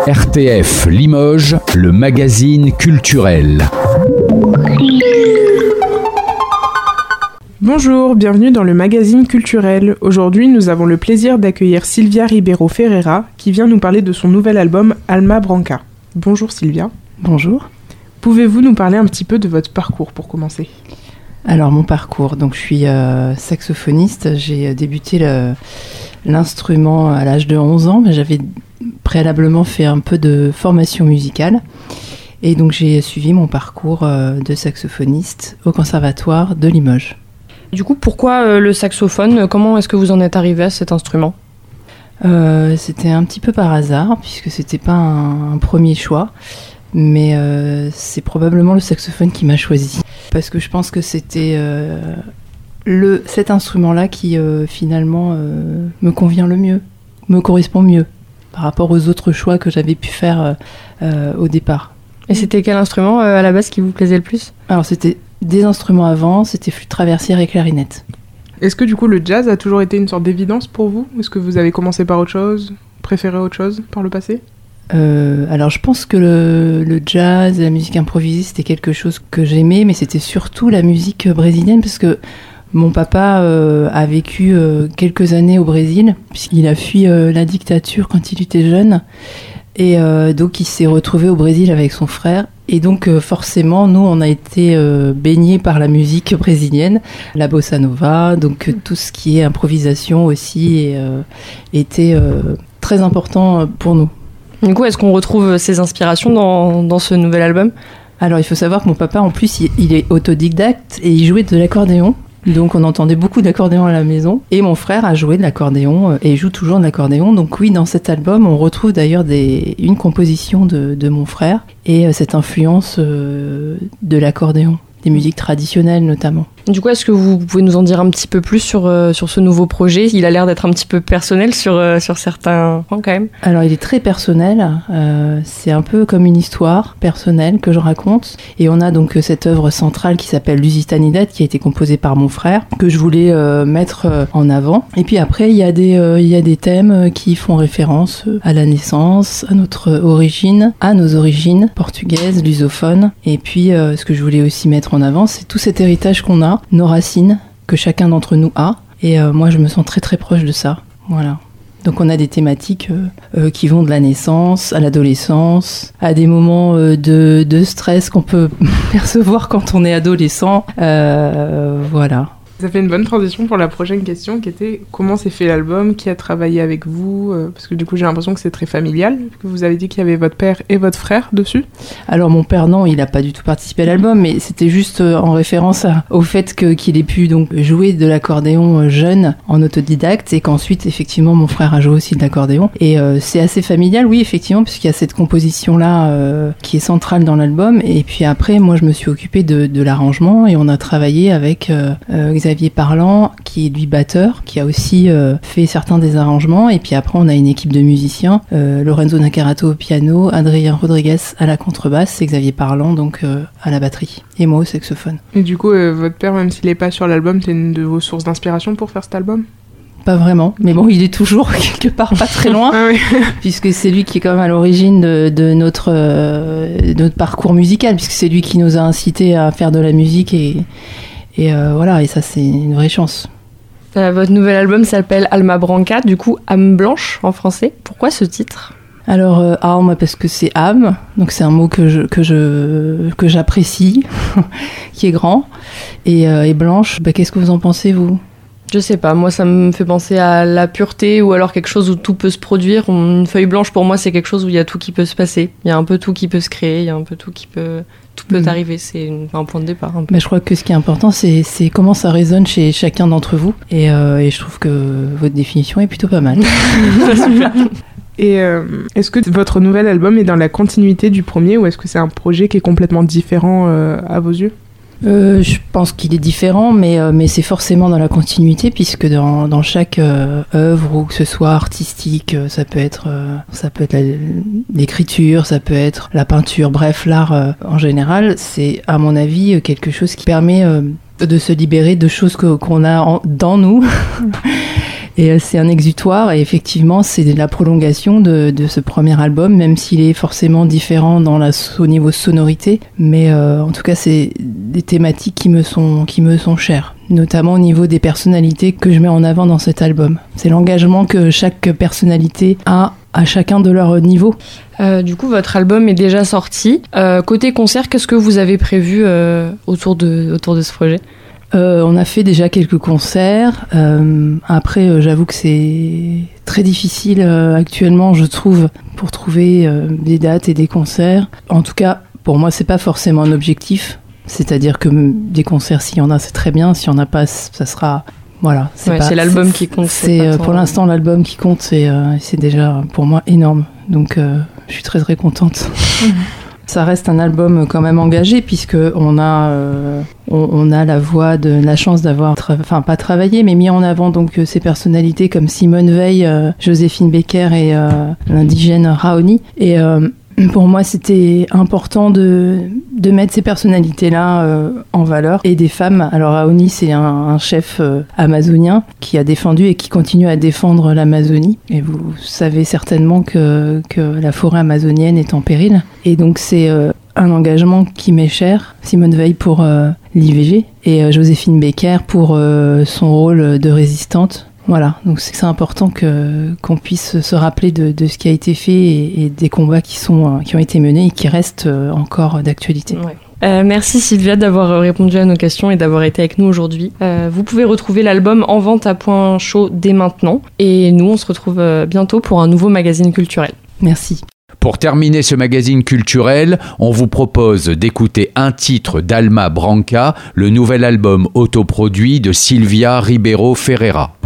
RTF Limoges, le magazine culturel. Bonjour, bienvenue dans le magazine culturel. Aujourd'hui, nous avons le plaisir d'accueillir Silvia Ribeiro Ferreira, qui vient nous parler de son nouvel album Alma Branca. Bonjour Silvia. Bonjour. Pouvez-vous nous parler un petit peu de votre parcours pour commencer ? Alors mon parcours, donc je suis saxophoniste, j'ai débuté l'instrument à l'âge de 11 ans, mais j'avais préalablement fait un peu de formation musicale et donc j'ai suivi mon parcours de saxophoniste au conservatoire de Limoges. Du coup, pourquoi le saxophone ? Comment est-ce que vous en êtes arrivé à cet instrument ? C'était un petit peu par hasard, puisque c'était pas un premier choix, mais c'est probablement le saxophone qui m'a choisi. Parce que je pense que c'était cet instrument-là qui finalement me convient le mieux, me correspond mieux, par rapport aux autres choix que j'avais pu faire au départ. Et c'était quel instrument à la base qui vous plaisait le plus ? Alors c'était des instruments avant, c'était flûte traversière et clarinette. Est-ce que du coup le jazz a toujours été une sorte d'évidence pour vous ? Est-ce que vous avez commencé par autre chose, préféré autre chose par le passé ? Alors je pense que le jazz et la musique improvisée c'était quelque chose que j'aimais, mais c'était surtout la musique brésilienne parce que mon papa a vécu quelques années au Brésil puisqu'il a fui la dictature quand il était jeune et donc il s'est retrouvé au Brésil avec son frère. Et donc forcément, nous, on a été baignés par la musique brésilienne, la bossa nova, donc tout ce qui est improvisation aussi était très important pour nous. Du coup, est-ce qu'on retrouve ces inspirations dans ce nouvel album ? Alors, il faut savoir que mon papa, en plus, il est autodidacte et il jouait de l'accordéon. Donc on entendait beaucoup d'accordéon à la maison. Et mon frère a joué de l'accordéon et joue toujours de l'accordéon. Donc oui, dans cet album, on retrouve d'ailleurs une composition de mon frère et cette influence de l'accordéon, des musiques traditionnelles notamment. Du coup, est-ce que vous pouvez nous en dire un petit peu plus sur ce nouveau projet ? Il a l'air d'être un petit peu personnel sur certains points quand même. Alors il est très personnel, c'est un peu comme une histoire personnelle que je raconte. Et on a donc cette œuvre centrale qui s'appelle Lusitanidad qui a été composée par mon frère, que je voulais mettre en avant. Et puis après, il y a des thèmes qui font référence à la naissance, à notre origine, à nos origines portugaises, lusophones. Et puis ce que je voulais aussi mettre en avant, c'est tout cet héritage qu'on a, nos racines que chacun d'entre nous a, et moi je me sens très très proche de ça. Voilà. Donc on a des thématiques qui vont de la naissance à l'adolescence, à des moments de stress qu'on peut percevoir quand on est adolescent. Voilà. Ça fait une bonne transition pour la prochaine question qui était comment s'est fait l'album, qui a travaillé avec vous, parce que du coup j'ai l'impression que c'est très familial, que vous avez dit qu'il y avait votre père et votre frère dessus. Alors mon père non, il n'a pas du tout participé à l'album, mais c'était juste en référence au fait qu'il ait pu donc jouer de l'accordéon jeune en autodidacte et qu'ensuite effectivement mon frère a joué aussi de l'accordéon. Et c'est assez familial, oui effectivement, puisqu'il y a cette composition-là qui est centrale dans l'album. Et puis après moi je me suis occupée de l'arrangement et on a travaillé avec Xavier Parlant, qui est lui batteur, qui a aussi fait certains des arrangements. Et puis après, on a une équipe de musiciens, Lorenzo Nacarato au piano, Adrien Rodriguez à la contrebasse et Xavier Parlant donc à la batterie. Et moi au saxophone. Et du coup, votre père, même s'il n'est pas sur l'album, c'est une de vos sources d'inspiration pour faire cet album ? Pas vraiment, mais bon, il est toujours quelque part pas très loin, ah oui. Puisque c'est lui qui est quand même à l'origine de notre parcours musical, puisque c'est lui qui nous a incités à faire de la musique et voilà, et ça c'est une vraie chance. Votre nouvel album s'appelle Alma Branca, du coup âme blanche en français. Pourquoi ce titre ? Alors âme parce que c'est âme, donc c'est un mot que j'apprécie, qui est grand, et blanche. Qu'est-ce que vous en pensez vous ? Je sais pas, moi ça me fait penser à la pureté ou alors quelque chose où tout peut se produire. Une feuille blanche pour moi c'est quelque chose où il y a tout qui peut se passer. Il y a un peu tout qui peut se créer, il y a un peu tout qui peut... Tout peut arriver, c'est un point de départ. Mais je crois que ce qui est important, c'est comment ça résonne chez chacun d'entre vous. Et je trouve que votre définition est plutôt pas mal. Super. Et est-ce que votre nouvel album est dans la continuité du premier ou est-ce que c'est un projet qui est complètement différent à vos yeux ? Je pense qu'il est différent, mais c'est forcément dans la continuité, puisque dans chaque œuvre, ou que ce soit artistique, ça peut être l'écriture, ça peut être la peinture, bref, l'art en général, c'est à mon avis quelque chose qui permet de se libérer de choses qu'on a dans nous Et c'est un exutoire, et effectivement, c'est la prolongation de ce premier album, même s'il est forcément différent au niveau sonorité. Mais en tout cas, c'est des thématiques qui me sont chères, notamment au niveau des personnalités que je mets en avant dans cet album. C'est l'engagement que chaque personnalité a à chacun de leur niveau. Du coup, votre album est déjà sorti. Côté concert, qu'est-ce que vous avez prévu autour de ce projet ? On a fait déjà quelques concerts. Après, j'avoue que c'est très difficile actuellement, je trouve, pour trouver des dates et des concerts. En tout cas, pour moi, c'est pas forcément un objectif. C'est-à-dire que des concerts, s'il y en a, c'est très bien. S'il y en a pas, ça sera... Voilà, c'est l'album qui compte. C'est pour l'instant l'album qui compte, c'est déjà pour moi énorme. Donc je suis très très contente. Ça reste un album quand même engagé, puisque on a la chance d'avoir pas travaillé, mais mis en avant donc ces personnalités comme Simone Veil, Joséphine Baker et l'indigène Raoni. Et pour moi, c'était important de mettre ces personnalités-là en valeur, et des femmes. Alors Raoni, c'est un chef amazonien qui a défendu et qui continue à défendre l'Amazonie. Et vous savez certainement que la forêt amazonienne est en péril. Et donc c'est un engagement qui m'est cher. Simone Veil pour l'IVG et Joséphine Baker pour son rôle de résistante. Voilà, donc c'est important qu'on puisse se rappeler de ce qui a été fait et des combats qui ont été menés et qui restent encore d'actualité. Ouais. Merci Sylvia d'avoir répondu à nos questions et d'avoir été avec nous aujourd'hui. Vous pouvez retrouver l'album en vente à point chaud dès maintenant. Et nous, on se retrouve bientôt pour un nouveau magazine culturel. Merci. Pour terminer ce magazine culturel, on vous propose d'écouter un titre d'Alma Branca, le nouvel album autoproduit de Sylvia Ribeiro Ferreira.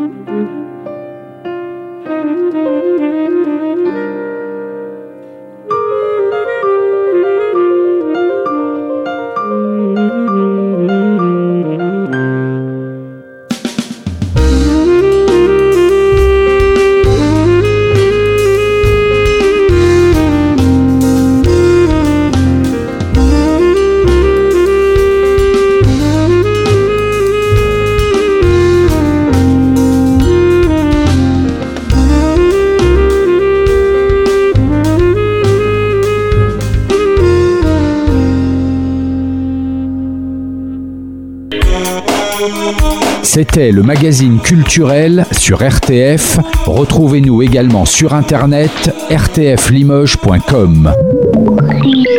C'était le magazine culturel sur RTF. Retrouvez-nous également sur internet rtflimoges.com.